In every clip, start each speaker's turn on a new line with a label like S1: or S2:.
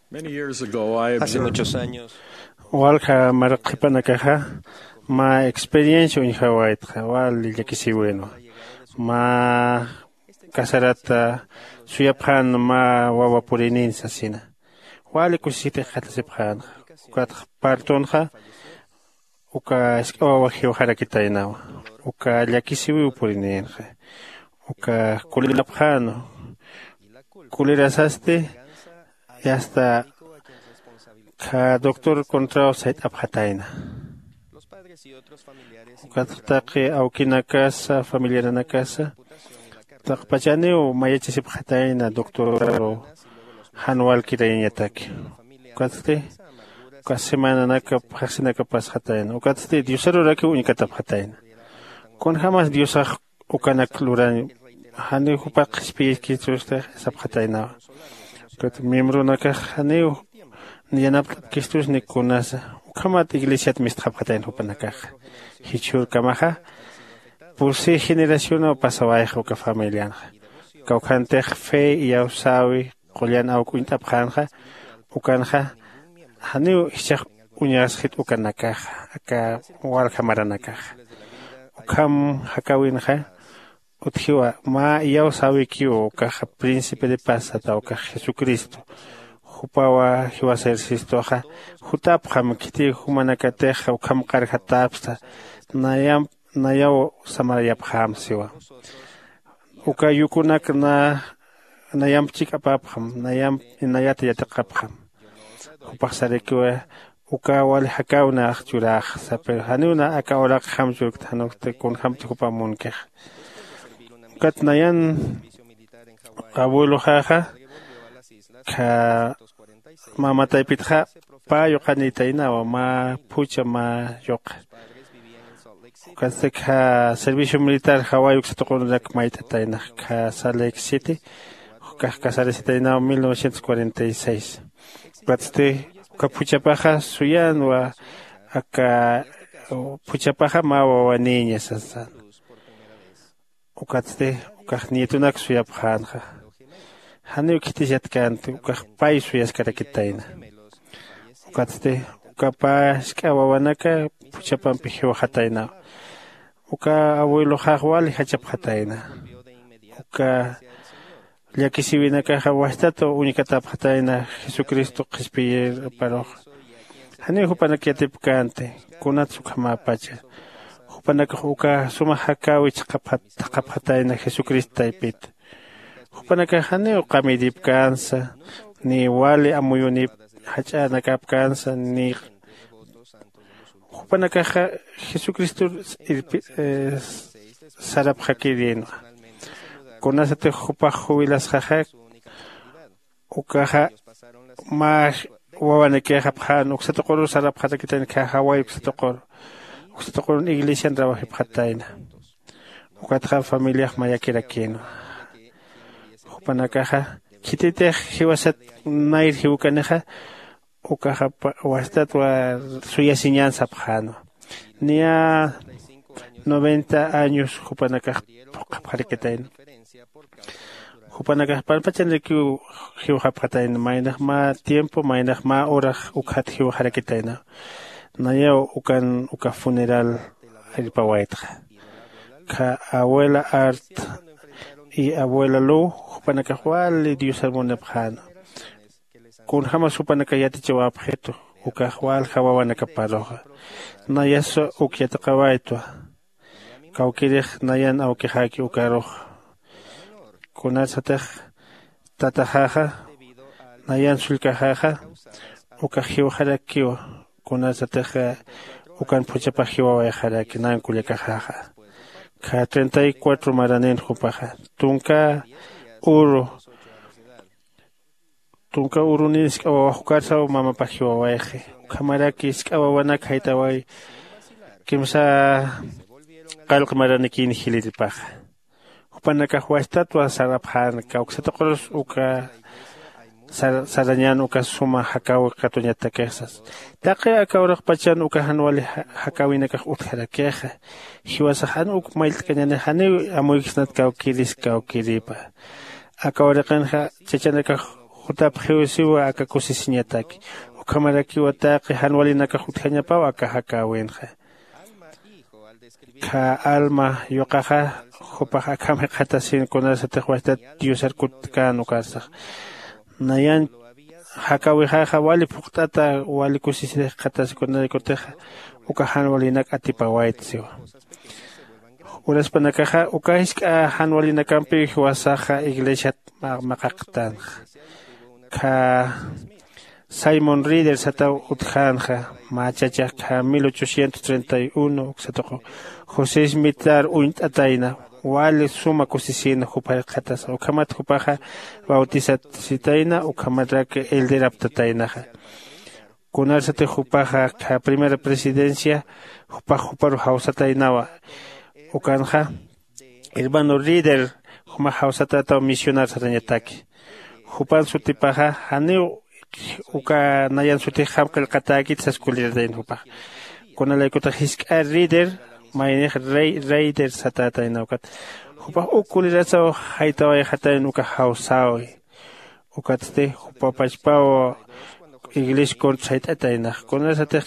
S1: Hace muchos años,
S2: Walha marqipanakaja ma experiencia en Hawaii wal yakisi bueno ma kasarata suyaphan ma wawa purinin sasina wali kusite khatsiphan ukat partonja uka skawa hiyo harakitaina uka yakisi purinin uka kulilaphan kulirasaste y hasta ka doctor contra site abhataina ukataqi awkina casa familiar na casa taqpachani o mayachisip hataina doctor hanwal kirayñataki ukatste ka semana naka phasina ka pas hataina ukatste diosaro raki unikata hataina kon jamás diosa ukanak luran hani hupak spieki tuste sap hataina kat miembro naka hani niyanap kistus ni kunasa ukamat iglesia mistaphatain hupanakaj hichur kamaja por si generación o pasawai uka familia kaukante fe y ausawi qolian au kuintapkhanja ukanja hanu ichaq uñas hit ukanakaj aka wal kamaranakaj ukam hakawinja uthiwa ma y ausawi kiu kaja príncipe de paz atauka Jesucristo Hupawa hiwa sersistoja hutap ham kiti humanakateja ukam karhatapsta nayaw samarayap ham siwa uka yukunak nayam chikapap ham nayat yatakap ham hupak sarekiwa uka wal hakawna churaj saper hanuna aka orak ham churk tanokte kun ham tupamunkej kat nayan abuelo jaja ka mamata ipitja pa yoqanitaina o ma pucha ma yoqa kasi ka servicio militar Hawaii uksatoqonak maitataina ka Salt Lake City ka kasaresitaina 1946 katste ka pucha paja suyan wa aka pucha paja ma wa niña sasa ukatste ka nietunak suyap khanja Hanu kitijat kantu ukah paisu yaskarakitaina. Ukatste ukapa skawawanaka puchapan pihiwa hataina. Uka abuelo hawali hachap hataina. Uka llakisiwinaka hawastato unikatap hataina Jesucristo qispiyir paroj. Hanu hupanakiyatip kante kunatsu kamapacha. Hupanaka uka suma hakawich qap hataina Jesucristo taipit. Hupanakajane uqamidip kansa ni wali amuyunip hachana kap kansa ni hupanakaja Jesucristo sarap hakidin konasate hupa huilas jajak ukaja ma wawaneke haphan uksatoqoro sarap hatakitan ka Hawaii uksatoqoro iglesia trabajo hataina ukatja familia mayakirakino Panakaja, kitite hiwasat nair hiwkaneja, ukaja wastat wa suya enseñanza pjano. Nia 90 años hupanakaj pjariketain. Hupanakaj palpachan de que hiwhapjatain, mainaj ma tiempo, mainaj ma oraj ukhat hiwharaketain. Naya uka funeral el pawaitra. Ka abuela art y abuela Lu hupanakahual Dios almona pjano kun jamás hupanakayati chawa objeto ukahual hawawanaka paroja nayaso ukyataqawaitwa kaukirij nayan aukihaki ukaroj kunatsatej tatajaja nayan sulkajaja ukajiwajarakiwa kunatsatej ukan puchapajiwawajaraki nan kulyakajaja ka 34 maranen hupaja tunka uru nisk awa hukarsa o mama pajiwa waeje kamaraki iskawa wana kaitawai kimsa qalq maranikin hilitipaja hupanaka huastatwa saraphan ka uksatoqoros uka sarañan uka suma hakaw katuñata kesas taqi akawraq pachan uka hanwali hakawinaka utharakeja hiwasahan uk mailtkañane hani amuykisnat kaw kiripa akawraqanja chachanaka Utap Hewsiwa aka kusisiñataki. Ukamaraki wataqi hanwalinaka hutjañapawa aka hakawenja. Ka alma yoqaja hupaq akame qhatasin kunasa tiqwasta Diosar kutkanu kasaq. Nayan hakawijaja wali puqtata wali kusisij qhatas kunay kuteja uka hanwalinak atipawaitsiwa. Uraspanakaja ukaiska hanwalinakampi huasaja iglesia maqaqtan. Ka Simon Reeder sata utjanja machacha ka 1831 uksatoko José Smithar uintataina wali suma kusisina hupay qatas ukamat hupaja bautizat sitaina ukamatrak elderaptatainaja kunarsate hupaja ka primera presidencia huparu hausatainawa ukanja hermano Reeder huma hausatata misionar satañataki hupan sutipaja haneu uka nayan suti hamkal kataki tsaskulidain hupa kuna laikuta hiska Reeder mayne Reeder satata inaukat hupa ukuliraso haitawa hatain uka hausawi ukatste hupa pachpao English contract ataina kuna sate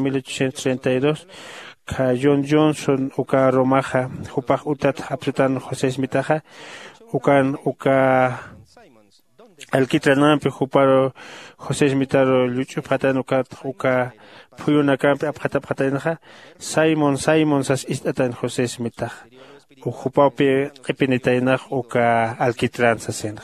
S2: 1832 ka John Johnson uka romaja hupa utat absolutan José Smitaja uka alkitranampi huparo José Smitaro luchu patano uka puyuna kampi apatainaja Simon sas istatan José Smita hupapi epinitainaj uka alkitran sasenja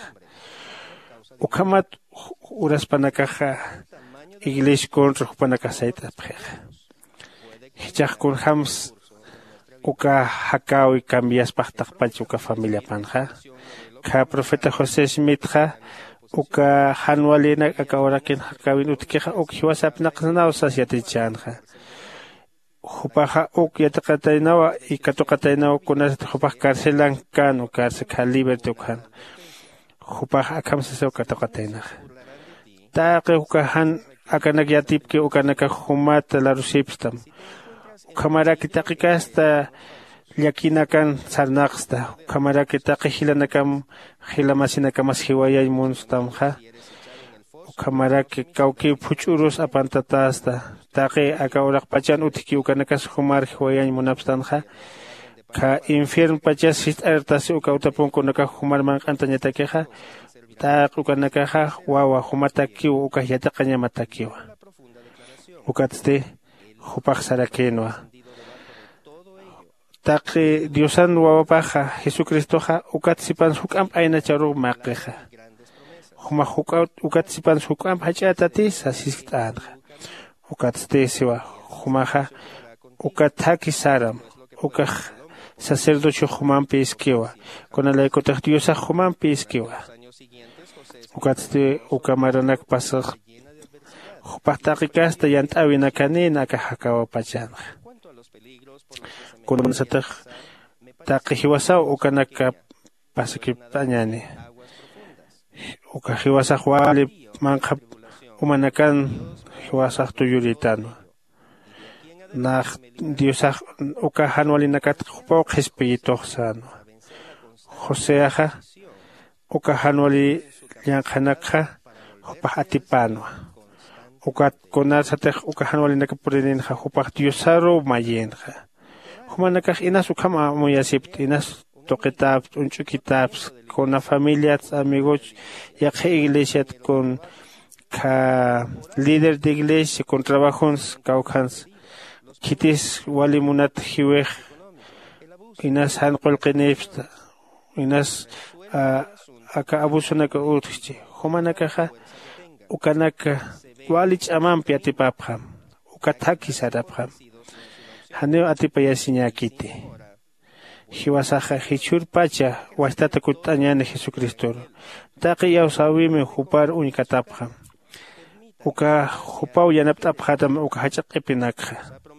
S2: ukamat uraspanakaja iglesia contra hupanakasaita pjeja hichaj kun hams uka hakawi cambias pachtak panchuka familia panja ka profeta José Smita uka hanwalina akawarakin hakawin utkeja ukhiwasap naqsanausas yatichanja hupaja yataqatainawa ikatoqatainawa kunas hupaj carcelan kanu cárcel ka liberty ukhan hupaja akamsasau katoqatainaja taqe uka han akanak yatipke ukanaka humata larusipstam ukamaraki taqikasta Yakinakan sarnaqsta kamaraki taqi hilanakam hilamasinakamas hiwayay munstamja kamaraki kawki puchurus apantatasta taqi akawraq pachan utiki ukanakas humar hiwayay munapstanja ka infierno pachas hitartas ukawtapunkunaka humar manqantañatakeja taq ukanakaja wawa humatakiwa ukajyataqañamatakiwa ukatste hupaq sarakenwa Taqi Diosan wawapaja Jesucristoja ukatsipan hukam aina charu maqeja huma ukatsipan hukam hachatatis asistanja ukatstesiwa humaja ukataki saram ukaj sacerdocio humampi iskiwa kunalaykutaq Diosa humampi iskiwa ukatste ukamaranak pasaq hupaqtaqi kasta yant'awina kanina akahakawa pachanja kunansataq taqi hiwasaw ukanaka pasaki pañani uka hiwasaq wali manqa umanakan hiwasaq tuyuritano naq Diosaq uka hanwalinakat hupaw qhispiyitoq sano Joséaja uka hanwali llanqanaqqa hupaq atipano uka kunasataq uka hanwalinaka purininqa hupaq Diosaro mayinqa humanakaj inas ukama muyasipt inas toqitaps unchukitaps con la familia amigos yaqe iglesia con ka líder de iglesia con trabajos kaukans kitis walimunat hiwej inas hanqolqinipsta inas aka abusunaka utqchi humanakaja ukanaka walich amampi atipapjam ukataki sarapjam haneo atipayasiñakiti hiwasaja hichur pacha wastata kutañani Jesucristo taqi yawsawimi hupar unikatapja uka hupaw yanaptapjatam uka hachaqipinakja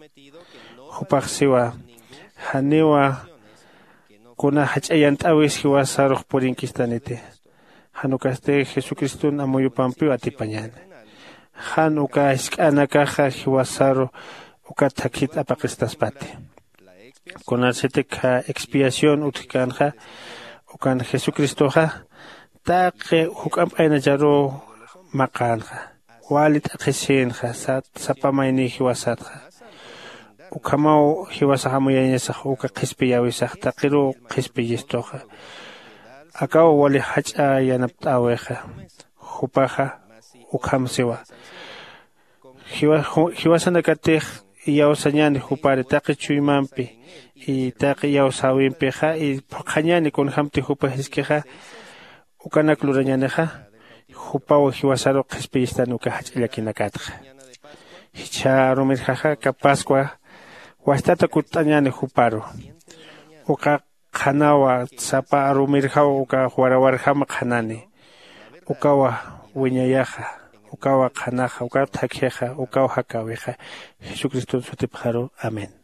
S2: hupaq siwa hanewa kuna hach'ayant'awis hiwasaruq purinkistanite hanukaste Jesucristo amuyupampi atipañani han uka isk'anakaja hiwasaru uka takit apaqistaspati kunasete ka expiación utkanja ukan Jesucristoja taqe hukam ayna jaru maqanqa walit qisinqa sapamayni hiwasatqa ukamau hiwasahamuyañasaq uka qhispiyawisaq taqiru qhispillistoqa akaw wali hach'a yanapta aweqa hupaqa ukhamsiwa hiwasana katiq yawsañani hupari taqi chuymanpi y taqi yawsawinpiqa y qañani kunhamti hupa hiskiqa ukanaklurañaniqa hupawa hiwasaro qhispillistani uka hach'illakinatatqa hicha rumirqaqa kapasqa wastata kutañani huparo uka qhanawa sapa rumirqawa uka warawarqama qhanani ukawa wiñayaqa ukawa qhanaqa ukawa thakiyaqa ukawa hakawiqa Jesucristo sutipajaru amén.